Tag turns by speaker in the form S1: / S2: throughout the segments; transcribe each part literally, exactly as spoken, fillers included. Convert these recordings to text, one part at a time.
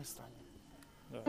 S1: мы станем.
S2: Да.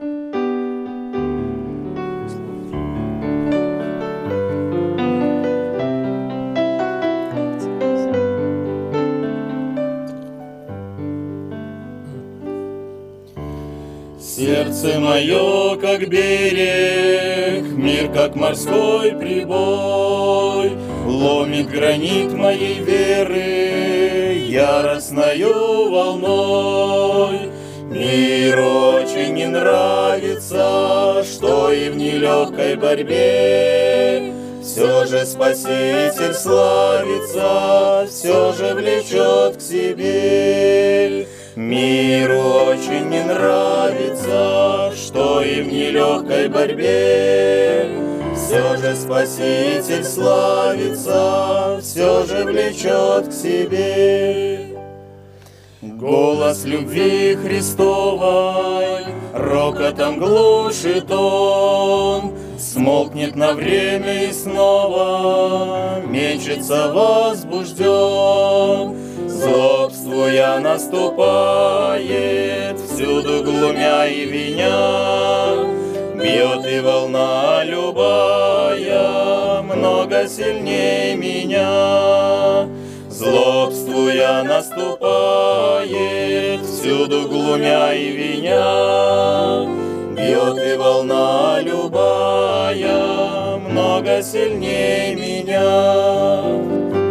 S3: Сердце мое, как берег, мир, как морской прибой, ломит гранит моей веры яростною волной. Миру очень не нравится, что и в нелегкой борьбе все же Спаситель славится, все же влечет к себе. Миру очень не нравится, что и в нелегкой борьбе все же Спаситель славится, все же влечет к себе. Голос любви Христовой рокотом глушит он, смолкнет на время и снова мечется возбужден. Злобствуя наступает, всюду глумя и виня, бьет и волна любая много сильней меня. Злобствуя наступает, всюду глумя и виня, бьет и волна любая много сильней меня.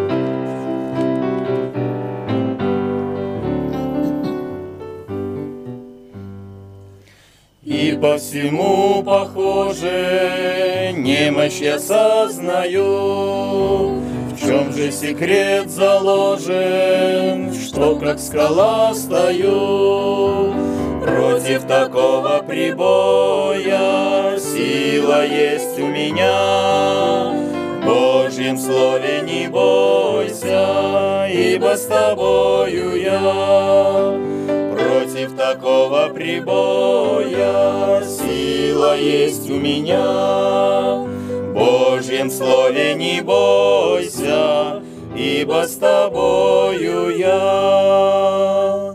S3: И по всему похоже, немощь я сознаю. В чем же секрет заложен, что как скала стою? Против такого прибоя сила есть у меня. В Божьем слове не бойся, ибо с тобою я. Против такого прибоя сила есть у меня. В Божьем слове не бойся, ибо с тобою я.